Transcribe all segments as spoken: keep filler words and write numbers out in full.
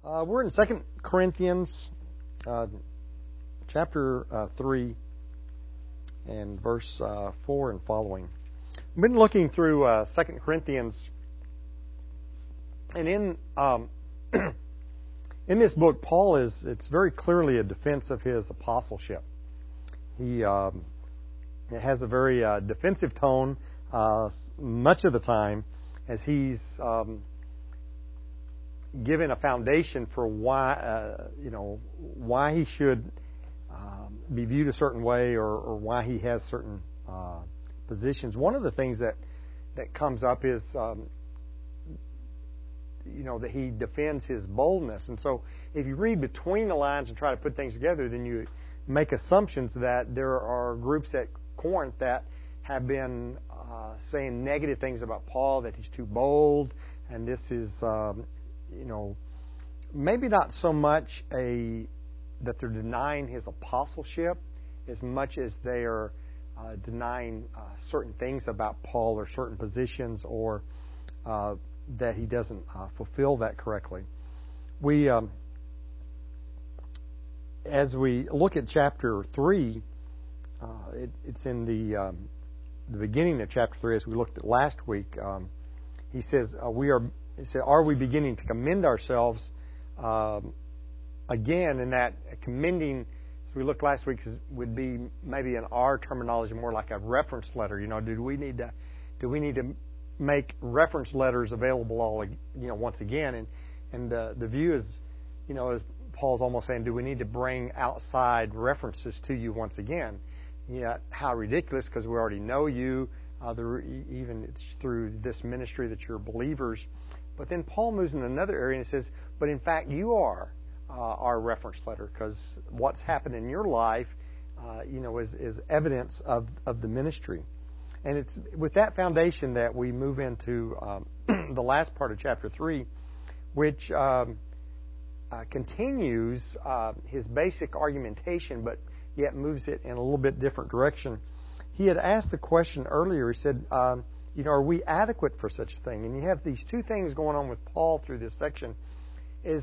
Uh, we're in Second Corinthians uh, chapter uh, three and verse uh, four and following. We've been looking through uh, Second Corinthians, and in um, in this book, Paul is it's very clearly a defense of his apostleship. He um, it has a very uh, defensive tone uh, much of the time, as he's um, given a foundation for why uh, you know why he should um, be viewed a certain way, or, or why he has certain uh, positions. One of the things that that comes up is um, you know that he defends his boldness, and so if you read between the lines and try to put things together, then you make assumptions that there are groups at Corinth that have been uh, saying negative things about Paul, that he's too bold, and this is um, you know maybe not so much a that they're denying his apostleship as much as they are uh, denying uh, certain things about Paul, or certain positions, or uh, that he doesn't uh, fulfill that correctly. We um, as we look at chapter three, uh, it, it's in the um, the beginning of chapter three, as we looked at last week. Um, he says, uh, "We are." He said, "Are we beginning to commend ourselves um, again?" And that commending, as we looked last week, would be maybe in our terminology more like a reference letter. You know, do we need to do we need to make reference letters available all you know once again? And and the the view is, you know, as Paul's almost saying, do we need to bring outside references to you once again? Yeah, how ridiculous, because we already know you. Uh, the, even it's through this ministry that you're believers. But then Paul moves in another area and says, but in fact you are uh, our reference letter, because what's happened in your life, uh, you know, is, is evidence of, of the ministry. And it's with that foundation that we move into um, the last part of chapter three, which um, uh, continues uh, his basic argumentation, but yet moves it in a little bit different direction. He had asked the question earlier. He said, um, you know, are we adequate for such a thing? And you have these two things going on with Paul through this section. Is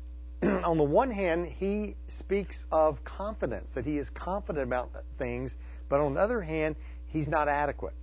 on the one hand, he speaks of confidence, that he is confident about things, but on the other hand, he's not adequate.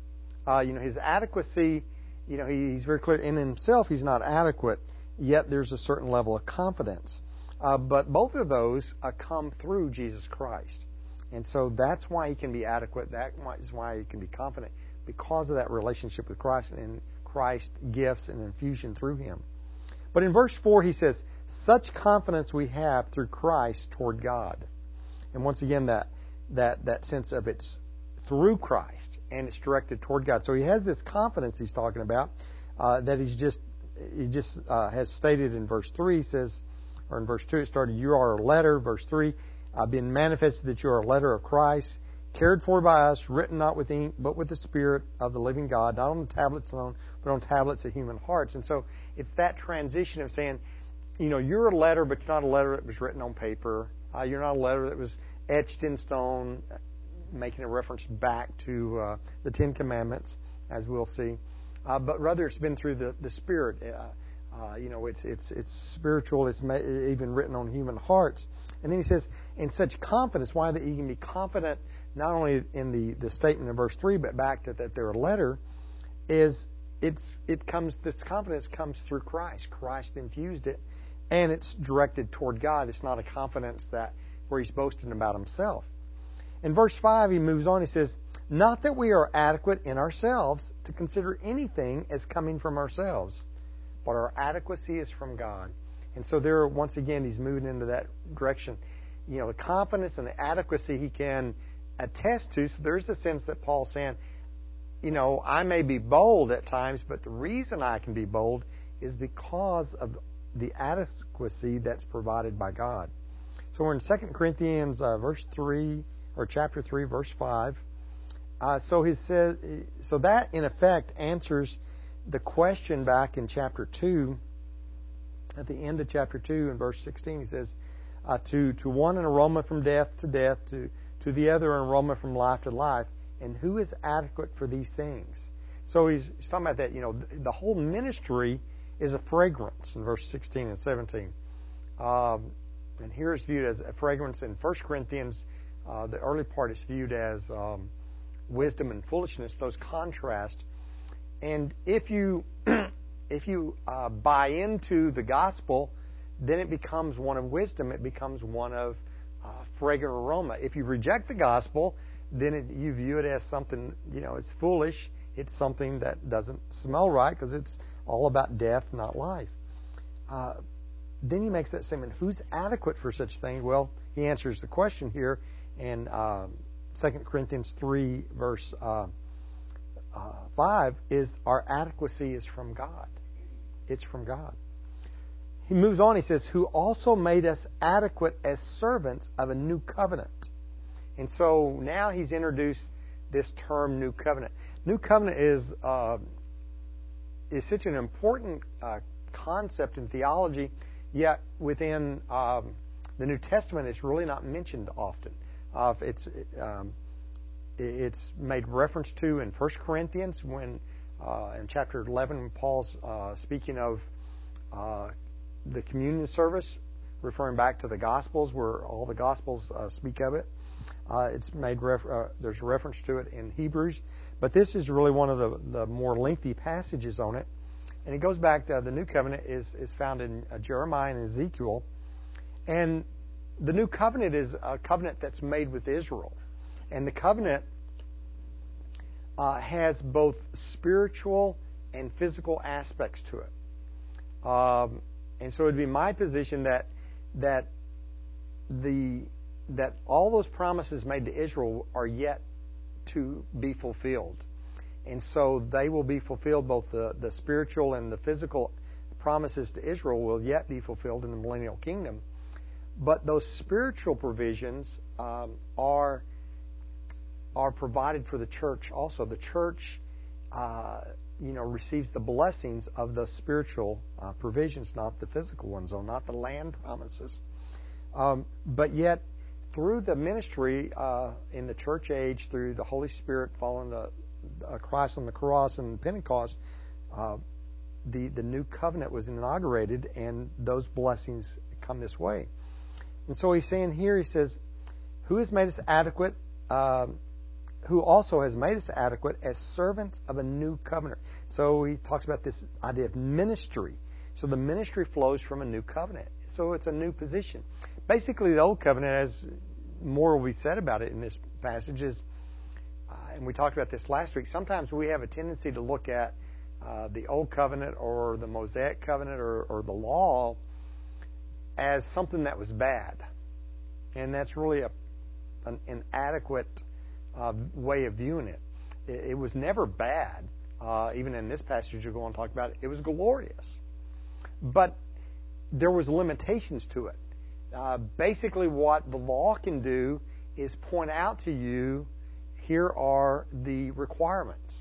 Uh, you know, his adequacy, you know, he, he's very clear in himself he's not adequate, yet there's a certain level of confidence. Uh, but both of those uh, come through Jesus Christ. And so that's why he can be adequate. That is why he can be confident, because of that relationship with Christ and Christ's gifts and infusion through him. But in verse four he says, such confidence we have through Christ toward God. And once again, that that, that sense of it's through Christ and it's directed toward God. So he has this confidence he's talking about uh, that he's just he just uh, has stated in verse three. He says, or in verse two it started, you are a letter. Verse three, I've been manifested that you are a letter of Christ, cared for by us, written not with ink, but with the Spirit of the living God, not on the tablets alone, but on tablets of human hearts. And so it's that transition of saying, you know, you're a letter, but you're not a letter that was written on paper. Uh, you're not a letter that was etched in stone, making a reference back to uh, the Ten Commandments, as we'll see. Uh, but rather, it's been through the, the Spirit. Uh, uh, you know, it's it's it's spiritual. It's ma- even written on human hearts. And then he says, in such confidence, why that you can be confident not only in the, the statement in verse three, but back to that they're a letter, is it's it comes this confidence comes through Christ. Christ infused it, and it's directed toward God. It's not a confidence that where he's boasting about himself. In verse five, he moves on. He says, not that we are adequate in ourselves to consider anything as coming from ourselves, but our adequacy is from God. And so there, once again, he's moving into that direction. You know, the confidence and the adequacy he can attest to. So there's a sense that Paul's saying, you know, I may be bold at times, but the reason I can be bold is because of the adequacy that's provided by God. So we're in Second Corinthians uh, verse three, or chapter three, verse five. Uh, so he says, so that in effect answers the question back in chapter two. At the end of chapter two, in verse sixteen, he says, uh, "To to one an aroma from death to death, to to the other an aroma from life to life. And who is adequate for these things?" So he's, he's talking about that. You know, the whole ministry is a fragrance in verse sixteen and seventeen. Um, and here it's viewed as a fragrance. In First Corinthians, uh, the early part is viewed as um, wisdom and foolishness, those contrast. And if you if you uh, buy into the gospel, then it becomes one of wisdom. It becomes one of uh, fragrant aroma. If you reject the gospel, then it, you view it as something, you know, it's foolish. It's something that doesn't smell right because it's all about death, not life. Uh, then he makes that statement, who's adequate for such thing? Well, he answers the question here in uh, Second Corinthians three, verse uh, uh, five, is our adequacy is from God. It's from God. He moves on, he says, who also made us adequate as servants of a new covenant. And so now he's introduced this term, new covenant. New covenant is uh, is such an important uh, concept in theology, yet within um, the New Testament it's really not mentioned often. Uh, it's um, it's made reference to in First Corinthians when uh, in chapter eleven when Paul's uh, speaking of uh, the communion service, referring back to the Gospels where all the Gospels uh, speak of it. Uh, it's made ref- uh, there's a reference to it in Hebrews, but this is really one of the, the more lengthy passages on it, and it goes back to uh, the New Covenant is is found in uh, Jeremiah and Ezekiel, and the New Covenant is a covenant that's made with Israel, and the covenant uh, has both spiritual and physical aspects to it, um, and so it would be my position that that the that all those promises made to Israel are yet to be fulfilled. And so they will be fulfilled, both the, the spiritual and the physical promises to Israel will yet be fulfilled in the millennial kingdom. But those spiritual provisions um, are, are provided for the church also. The church uh, you know, receives the blessings of the spiritual uh, provisions, not the physical ones, or not the land promises. Um, but yet, through the ministry uh, in the church age, through the Holy Spirit following the uh, Christ on the cross and Pentecost, uh, the the new covenant was inaugurated, and those blessings come this way. And so he's saying here, he says, "Who has made us adequate? Uh, who also has made us adequate as servants of a new covenant." So he talks about this idea of ministry. So the ministry flows from a new covenant. So it's a new position. Basically, the Old Covenant, as more will be said about it in this passage, is, uh, and we talked about this last week, sometimes we have a tendency to look at uh, the Old Covenant or the Mosaic Covenant or, or the law as something that was bad. And that's really a, an inadequate uh, way of viewing it. It, it was never bad. Uh, even in this passage you're going to talk about, it was glorious. But there was limitations to it. Uh, basically, what the law can do is point out to you, here are the requirements,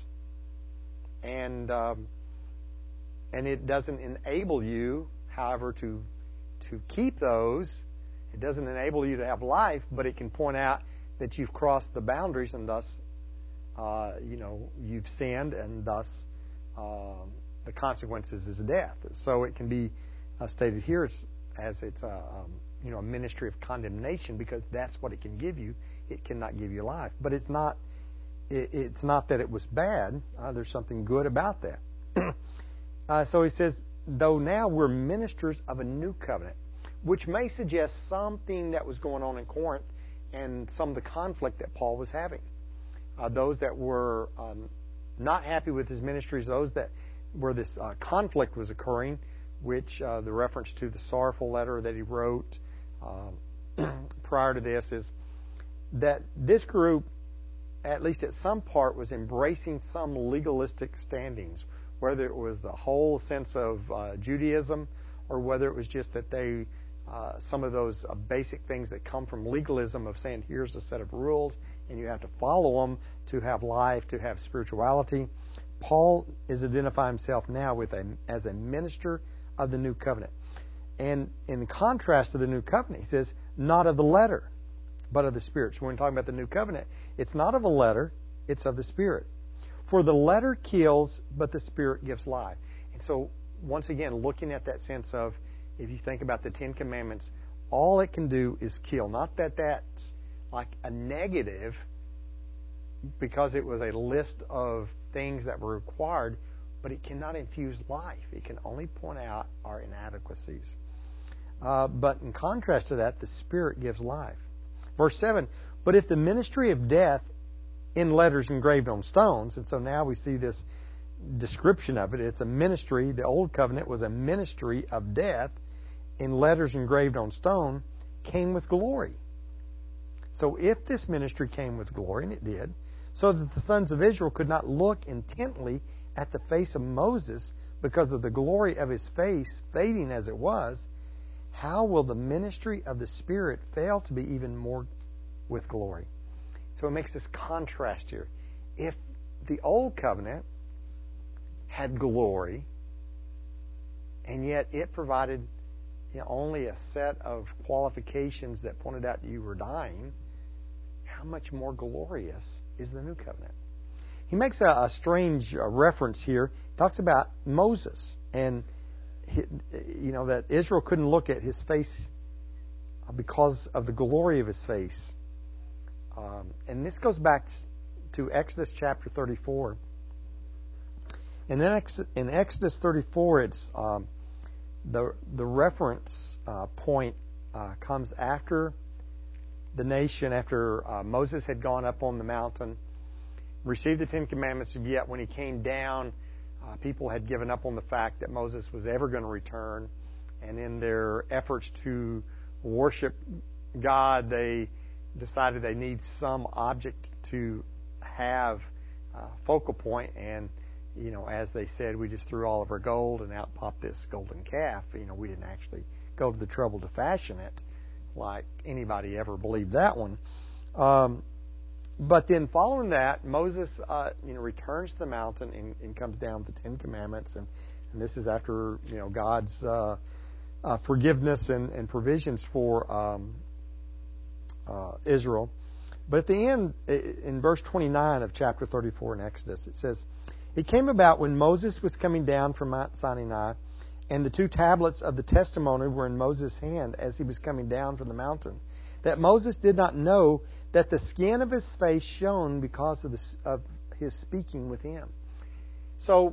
and um, and it doesn't enable you, however, to to keep those. It doesn't enable you to have life, but it can point out that you've crossed the boundaries, and thus, uh, you know, you've sinned, and thus uh, the consequences is death. So it can be uh, stated here as, as it's a um, you know a ministry of condemnation, because that's what it can give you. It cannot give you life, but it's not. It, it's not that it was bad. Uh, there's something good about that. uh, so he says, though now we're ministers of a new covenant, which may suggest something that was going on in Corinth and some of the conflict that Paul was having. Uh, those that were um, not happy with his ministries, those that where this uh, conflict was occurring, which uh, the reference to the sorrowful letter that he wrote uh, prior to this is that this group, at least at some part, was embracing some legalistic standings, whether it was the whole sense of uh, Judaism or whether it was just that they, uh, some of those uh, basic things that come from legalism of saying, here's a set of rules and you have to follow them to have life, to have spirituality. Paul is identifying himself now with a, as a minister of the new covenant. And in contrast to the new covenant, he says, not of the letter, but of the Spirit. So when we're talking about the new covenant, it's not of a letter, it's of the Spirit. For the letter kills, but the Spirit gives life. And so, once again, looking at that sense of if you think about the Ten Commandments, all it can do is kill. Not that that's like a negative, because it was a list of things that were required, but it cannot infuse life. It can only point out our inadequacies. Uh, but in contrast to that, the Spirit gives life. Verse seven, but if the ministry of death in letters engraved on stones, and so now we see this description of it. It's a ministry. The Old Covenant was a ministry of death in letters engraved on stone, came with glory. So if this ministry came with glory, and it did, so that the sons of Israel could not look intently at the face of Moses because of the glory of his face fading as it was, how will the ministry of the Spirit fail to be even more with glory? So it makes this contrast here. If the Old Covenant had glory, and yet it provided, you know, only a set of qualifications that pointed out you were dying, how much more glorious is the New Covenant? He makes a, a strange uh, reference here. He talks about Moses, and he, you know that Israel couldn't look at his face because of the glory of his face. Um, and this goes back to Exodus chapter thirty-four. And in, Ex- in Exodus thirty-four, it's um, the the reference uh, point uh, comes after the nation, after uh, Moses had gone up on the mountain, received the Ten Commandments, and yet when he came down, uh, people had given up on the fact that Moses was ever going to return. And in their efforts to worship God, they decided they need some object to have a focal point. And, you know, as they said, we just threw all of our gold and out popped this golden calf. You know, we didn't actually go to the trouble to fashion it like anybody ever believed that one. Um, but then following that, Moses, uh, you know, returns to the mountain and, and comes down with the Ten Commandments. And, and this is after, you know, God's uh, uh, forgiveness and, and provisions for um, uh, Israel. But at the end, in verse twenty-nine of chapter thirty-four in Exodus, it says, it came about when Moses was coming down from Mount Sinai, and the two tablets of the testimony were in Moses' hand as he was coming down from the mountain, that Moses did not know that the skin of his face shone because of, the, of his speaking with him. So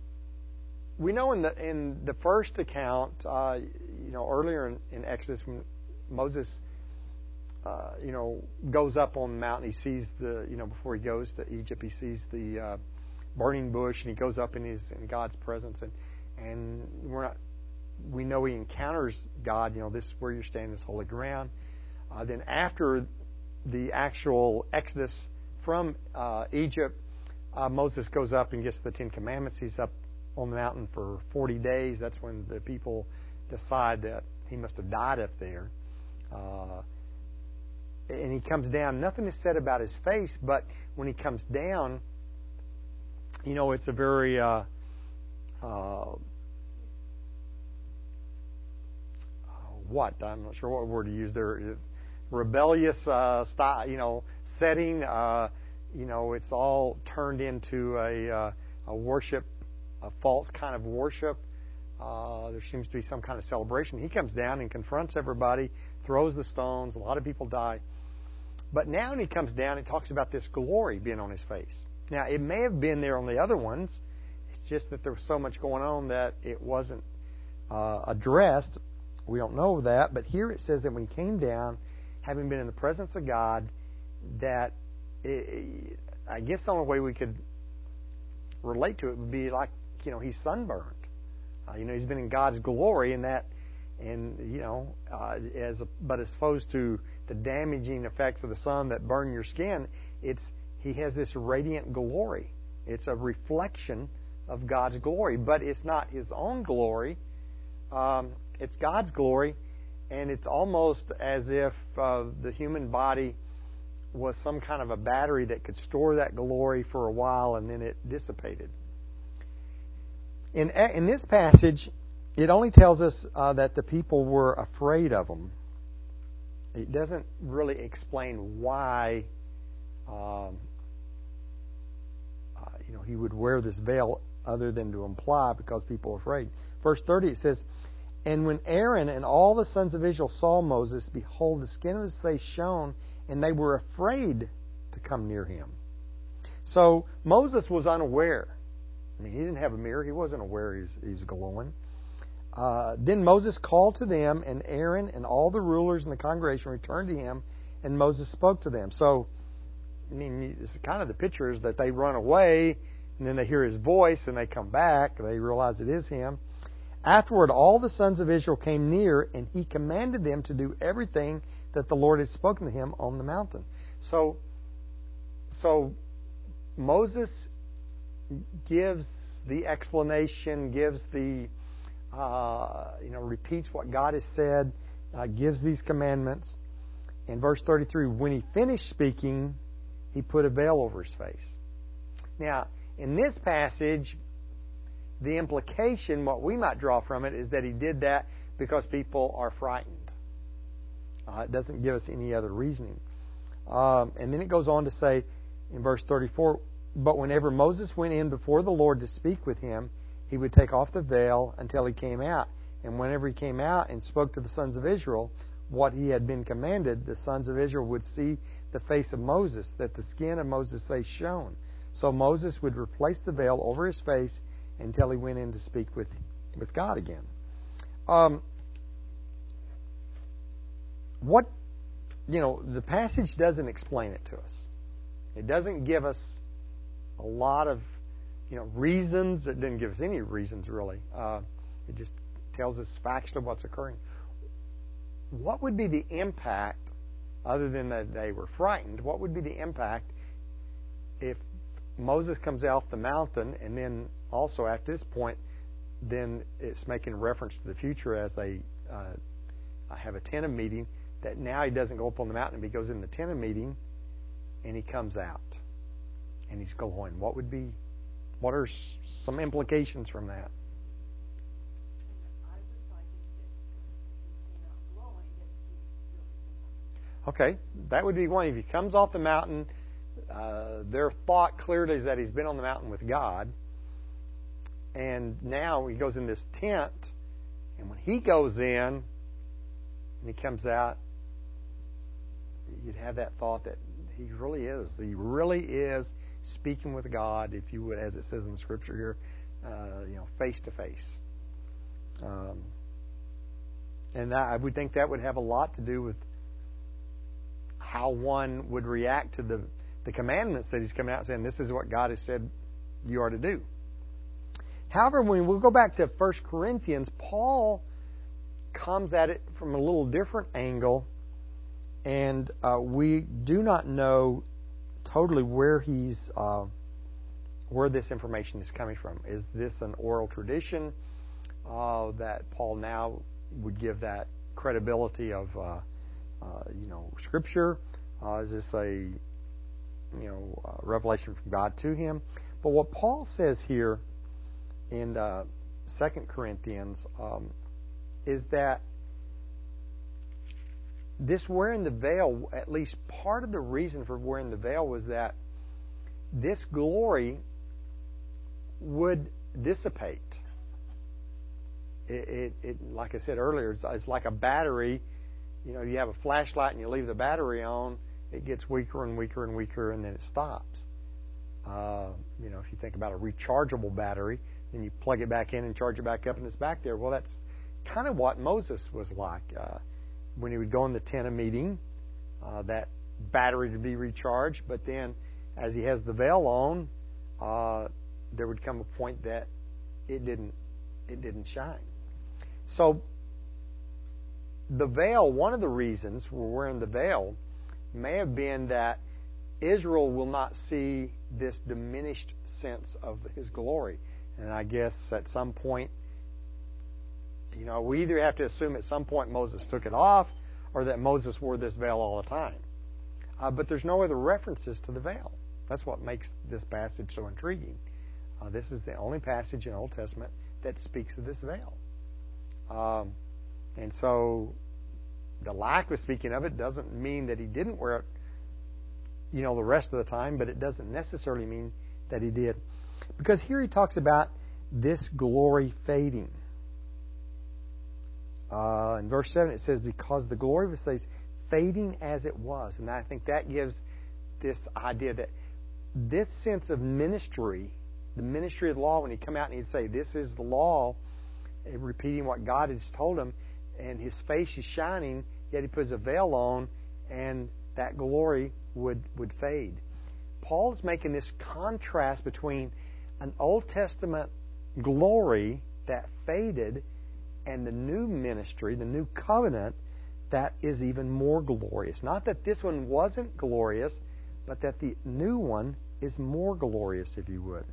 we know in the in the first account, uh, you know, earlier in, in Exodus, when Moses, uh, you know, goes up on the mountain, he sees the, you know, before he goes to Egypt, he sees the uh, burning bush, and he goes up in his in God's presence, and and we're not, we know he encounters God. You know, this is where you're standing, this holy ground. Uh, then after the actual exodus from uh, Egypt, uh, Moses goes up and gets the Ten Commandments. He's up on the mountain for forty days. That's when the people decide that he must have died up there. Uh, and he comes down. Nothing is said about his face, but when he comes down, you know, it's a very uh, uh, what I'm not sure what word to use there. Rebellious uh, style, you know, setting. Uh, you know, it's all turned into a, uh, a worship, a false kind of worship. Uh, there seems to be some kind of celebration. He comes down and confronts everybody, throws the stones. A lot of people die. But now when he comes down, it talks about this glory being on his face. Now, it may have been there on the other ones. It's just that there was so much going on that it wasn't uh, addressed. We don't know that. But here it says that when he came down, having been in the presence of God, that it, I guess the only way we could relate to it would be like, you know, he's sunburned. Uh, you know, he's been in God's glory, and that, and you know, uh, as a, but as opposed to the damaging effects of the sun that burn your skin, it's he has this radiant glory. It's a reflection of God's glory, but it's not his own glory. Um, it's God's glory, and it's almost as if uh, the human body was some kind of a battery that could store that glory for a while, and then it dissipated. In, in this passage, it only tells us uh, that the people were afraid of him. It doesn't really explain why um, uh, you know, he would wear this veil, other than to imply because people are afraid. Verse thirty, it says, And when Aaron and all the sons of Israel saw Moses, behold, the skin of his face shone, and they were afraid to come near him. So Moses was unaware. I mean, he didn't have a mirror. He wasn't aware he was, he was glowing. Uh, then Moses called to them, and Aaron and all the rulers in the congregation returned to him, and Moses spoke to them. So, I mean, it's kind of the picture is that they run away, and then they hear his voice, and they come back. They realize it is him. Afterward, all the sons of Israel came near, and he commanded them to do everything that the Lord had spoken to him on the mountain. So, so Moses gives the explanation, gives the, uh, you know, repeats what God has said, uh, gives these commandments. In verse thirty-three, when he finished speaking, he put a veil over his face. Now, in this passage, the implication, what we might draw from it, is that he did that because people are frightened. Uh, it doesn't give us any other reasoning. Um, and then it goes on to say in verse thirty-four, but whenever Moses went in before the Lord to speak with him, he would take off the veil until he came out. And whenever he came out and spoke to the sons of Israel what he had been commanded, the sons of Israel would see the face of Moses, that the skin of Moses' face shone. So Moses would replace the veil over his face until he went in to speak with, with God again. Um, what, you know, the passage doesn't explain it to us. It doesn't give us a lot of, you know, reasons. It didn't give us any reasons, really. Uh, it just tells us factually what's occurring. What would be the impact, other than that they were frightened, what would be the impact if Moses comes off the mountain, and then also at this point, then it's making reference to the future as they uh, have a tent of meeting, that now he doesn't go up on the mountain, he goes in the tent of meeting, and he comes out, and he's glowing. What would be, what are some implications from that? Okay, that would be one. If he comes off the mountain, uh, their thought clearly is that he's been on the mountain with God. And now he goes in this tent, and when he goes in and he comes out, you'd have that thought that he really is. He really is speaking with God, if you would, as it says in the Scripture here, uh, you know, face to face. Um, and that, I would think that would have a lot to do with how one would react to the, the commandments that he's coming out saying, this is what God has said you are to do. However, when we go back to First Corinthians, Paul comes at it from a little different angle, and uh, we do not know totally where he's uh, where this information is coming from. Is this an oral tradition uh, that Paul now would give that credibility of uh, uh, you know Scripture? Uh, is this a you know uh, revelation from God to him? But what Paul says here in uh, Second Corinthians um, is that this wearing the veil, at least part of the reason for wearing the veil was that this glory would dissipate. It, it, it like I said earlier, it's, it's like a battery. You know, you have a flashlight and you leave the battery on, it gets weaker and weaker and weaker, and then it stops. Uh, you know, if you think about a rechargeable battery, then you plug it back in and charge it back up, and it's back there. Well, that's kind of what Moses was like. Uh, when he would go in the tent of meeting, uh, that battery would be recharged, but then as he has the veil on, uh, there would come a point that it didn't it didn't shine. So the veil, one of the reasons we're wearing the veil may have been that Israel will not see this diminished sense of his glory. And I guess at some point, you know, we either have to assume at some point Moses took it off or that Moses wore this veil all the time. Uh, but there's no other references to the veil. That's what makes this passage so intriguing. Uh, this is the only passage in the Old Testament that speaks of this veil. Um, and so the lack of speaking of it doesn't mean that he didn't wear it, you know, the rest of the time, but it doesn't necessarily mean that he did. Because here he talks about this glory fading. Uh, in verse seven it says, because the glory of his face fading as it was. And I think that gives this idea that this sense of ministry, the ministry of the law, when he'd come out and he'd say, this is the law, repeating what God has told him, and his face is shining, yet he puts a veil on, and that glory would, would fade. Paul is making this contrast between an Old Testament glory that faded and the new ministry, the new covenant, that is even more glorious. Not that this one wasn't glorious, but that the new one is more glorious, if you would.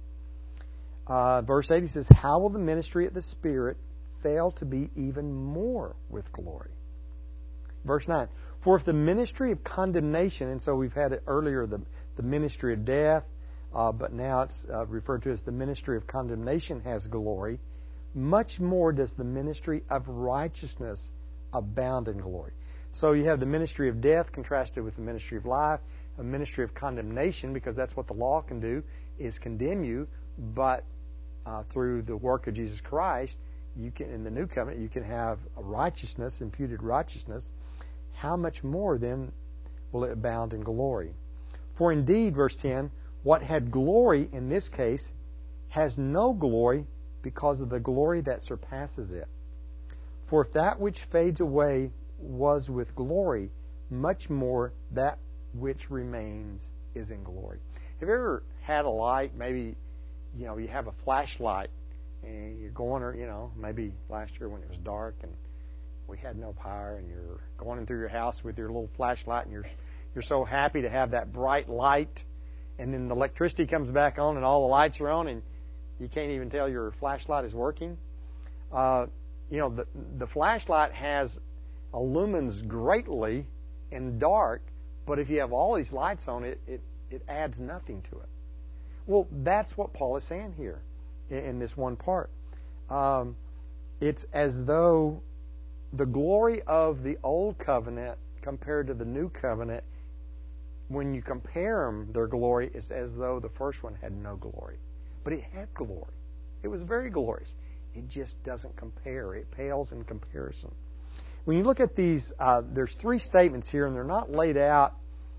Uh, verse eight, he says, how will the ministry of the Spirit fail to be even more with glory? Verse nine, for if the ministry of condemnation, and so we've had it earlier, the, the ministry of death, uh, but now it's uh, referred to as the ministry of condemnation has glory, much more does the ministry of righteousness abound in glory. So you have the ministry of death contrasted with the ministry of life, a ministry of condemnation, because that's what the law can do, is condemn you, but uh, through the work of Jesus Christ, you can, in the new covenant, you can have a righteousness, imputed righteousness. How much more then will it abound in glory? For indeed, verse ten, what had glory in this case has no glory because of the glory that surpasses it. For if that which fades away was with glory, much more that which remains is in glory. Have you ever had a light? Maybe, you know, you have a flashlight and you're going, or you know, maybe last year when it was dark and we had no power, and you're going through your house with your little flashlight, and you're you're so happy to have that bright light, and then the electricity comes back on and all the lights are on, and you can't even tell your flashlight is working. Uh, you know, the the flashlight has illumines greatly in dark, but if you have all these lights on it, it, it adds nothing to it. Well, that's what Paul is saying here in, in this one part. Um, it's as though the glory of the old covenant compared to the new covenant, when you compare them, their glory is as though the first one had no glory. But it had glory. It was very glorious. It just doesn't compare. It pales in comparison. When you look at these, uh, there's three statements here, and they're not laid out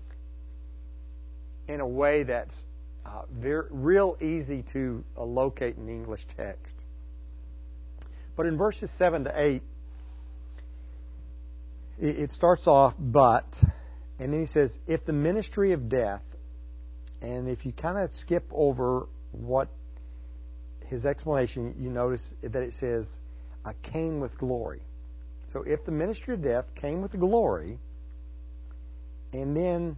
in a way that's uh, very, real easy to uh, locate in the English text. But in verses seven to eight, it, it starts off, but, and then he says, if the ministry of death, and if you kind of skip over what his explanation, you notice that it says, uh, came with glory. So if the ministry of death came with glory, and then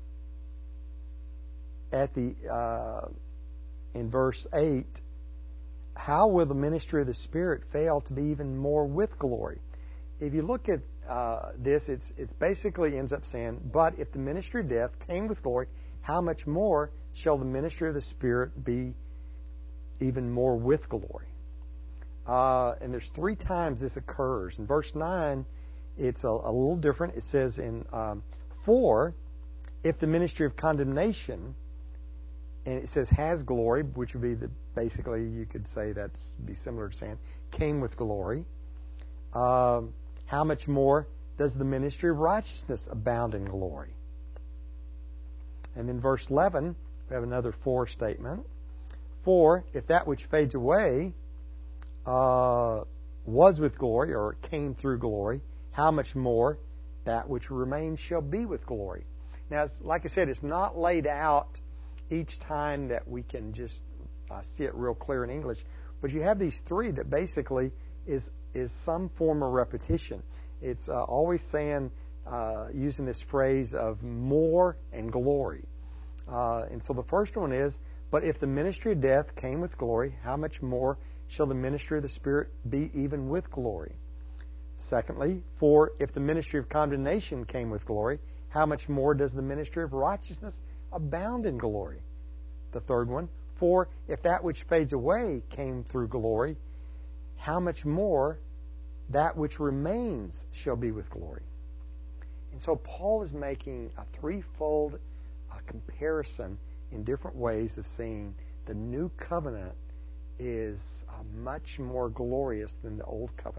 at the uh, in verse eight, how will the ministry of the Spirit fail to be even more with glory? If you look at uh, this, it's it's basically ends up saying, but if the ministry of death came with glory, how much more shall the ministry of the Spirit be even more with glory? Uh, and there's three times this occurs. In verse nine, it's a, a little different. It says in um, for, if the ministry of condemnation, and it says has glory, which would be the basically you could say that's be similar to saying came with glory. Um, how much more does the ministry of righteousness abound in glory? And then verse eleven, we have another for statement. For if that which fades away Uh, was with glory, or came through glory, how much more that which remains shall be with glory. Now, like I said, it's not laid out each time that we can just uh, see it real clear in English, but you have these three that basically is is some form of repetition. It's uh, always saying, uh, using this phrase of more and glory. Uh, and so the first one is, but if the ministry of death came with glory, how much more shall the ministry of the Spirit be even with glory? Secondly, for if the ministry of condemnation came with glory, how much more does the ministry of righteousness abound in glory? The third one, for if that which fades away came through glory, how much more that which remains shall be with glory? And so Paul is making a threefold uh, comparison in different ways of saying the new covenant is uh, much more glorious than the old covenant.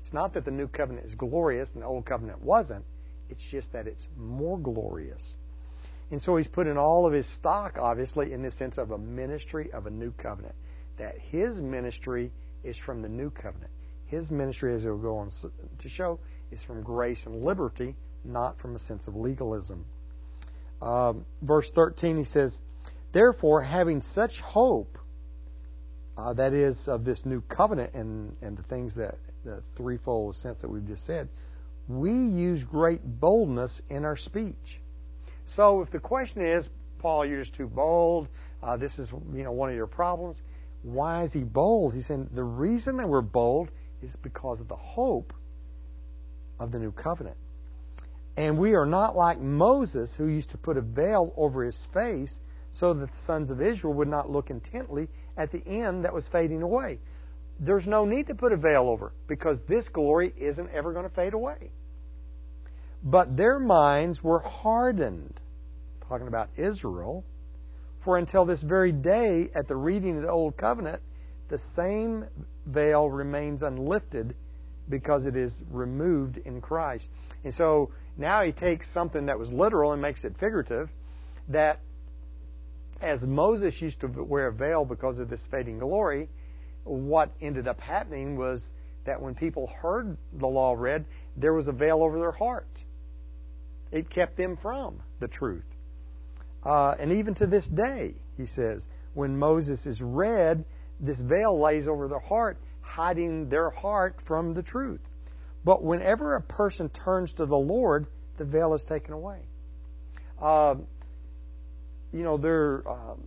It's not that the new covenant is glorious and the old covenant wasn't. It's just that it's more glorious. And so he's putting all of his stock, obviously, in the sense of a ministry of a new covenant. That his ministry is from the new covenant. His ministry, as he'll go on to show, is from grace and liberty, not from a sense of legalism. Um, verse thirteen, he says, therefore, having such hope, uh, that is, of this new covenant and, and the things that, the threefold sense that we've just said, we use great boldness in our speech. So if the question is, Paul, you're just too bold, uh, this is you know one of your problems, why is he bold? He's saying the reason that we're bold is because of the hope of the new covenant. And we are not like Moses, who used to put a veil over his face so that the sons of Israel would not look intently at the end that was fading away. There's no need to put a veil over, because this glory isn't ever going to fade away. But their minds were hardened, talking about Israel, for until this very day, at the reading of the Old Covenant, the same veil remains unlifted because it is removed in Christ. And so now he takes something that was literal and makes it figurative, that as Moses used to wear a veil because of this fading glory, what ended up happening was that when people heard the law read, there was a veil over their heart. It kept them from the truth. Uh, and even to this day, he says, when Moses is read, this veil lays over their heart, hiding their heart from the truth. But whenever a person turns to the Lord, the veil is taken away. Uh, you know, there. Um,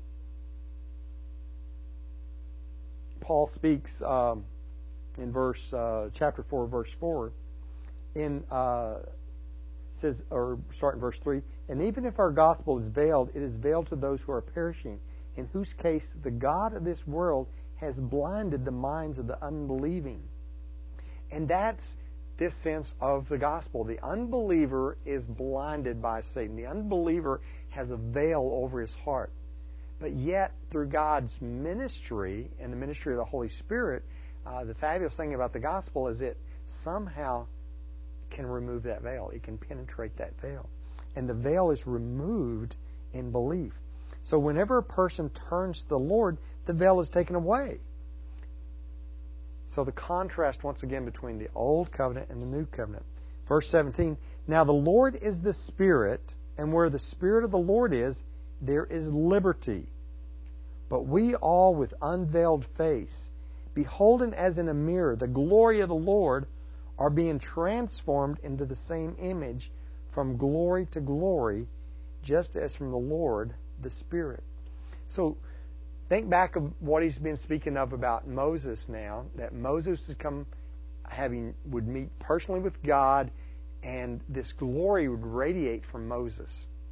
Paul speaks um, in verse uh, chapter four, verse four. In uh, says, or start in verse three. And even if our gospel is veiled, it is veiled to those who are perishing, in whose case the God of this world has blinded the minds of the unbelieving. And that's this sense of the gospel. The unbeliever is blinded by Satan. The unbeliever has a veil over his heart. But yet, through God's ministry and the ministry of the Holy Spirit, uh, the fabulous thing about the gospel is it somehow can remove that veil. It can penetrate that veil. And the veil is removed in belief. So whenever a person turns to the Lord, the veil is taken away. So the contrast, once again, between the Old Covenant and the New Covenant. Verse seventeen, now the Lord is the Spirit, and where the Spirit of the Lord is, there is liberty. But we all with unveiled face, beholding as in a mirror the glory of the Lord, are being transformed into the same image from glory to glory, just as from the Lord the Spirit. So think back of what he's been speaking of about Moses now, that Moses would come having would meet personally with God, and this glory would radiate from Moses.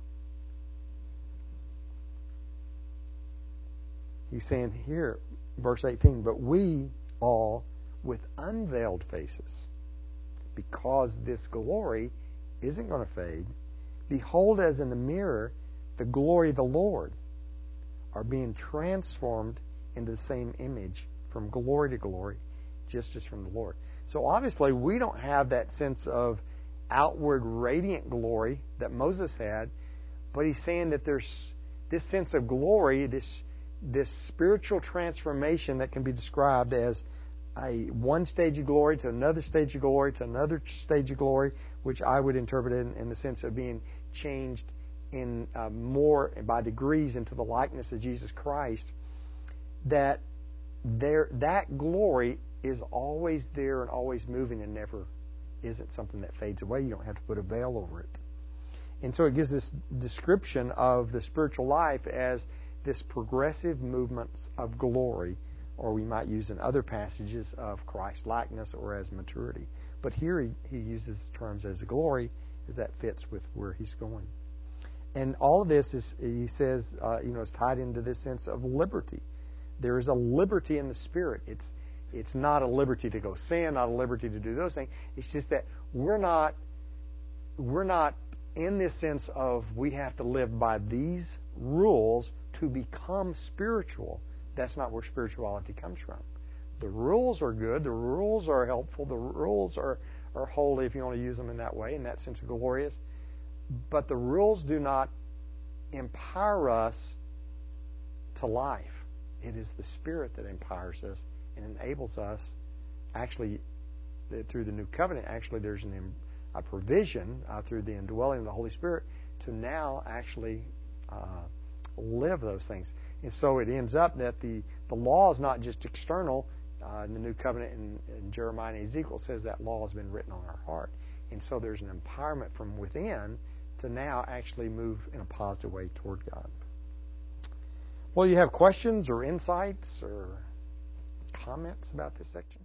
He's saying here, verse eighteen, but we all with unveiled faces, because this glory isn't going to fade, behold as in a mirror the glory of the Lord, are being transformed into the same image from glory to glory, just as from the Lord. So obviously we don't have that sense of outward radiant glory that Moses had, but he's saying that there's this sense of glory, this this spiritual transformation that can be described as a one stage of glory to another stage of glory to another stage of glory, which I would interpret in, in the sense of being changed in uh, more by degrees into the likeness of Jesus Christ. That there, that glory is always there and always moving, and never isn't something that fades away. You don't have to put a veil over it. And so it gives this description of the spiritual life as this progressive movements of glory, or we might use in other passages of Christ likeness or as maturity. But here he, he uses terms as glory, as that fits with where he's going. And all of this is, he says, uh, you know, is tied into this sense of liberty. There is a liberty in the Spirit. It's it's not a liberty to go sin, not a liberty to do those things. It's just that we're not we're not in this sense of we have to live by these rules to become spiritual. That's not where spirituality comes from. the rules are good, the rules are helpful, the rules are, are holy if you want to use them in that way, in that sense of glorious. But the rules do not empower us to life. It is the Spirit that empowers us and enables us, actually, through the new covenant, actually there's an, a provision uh, through the indwelling of the Holy Spirit to now actually uh, live those things. And so it ends up that the, the law is not just external. Uh, in the new covenant in, in Jeremiah and Ezekiel says that law has been written on our heart. And so there's an empowerment from within to now actually move in a positive way toward God. Well, you have questions or insights or comments about this section?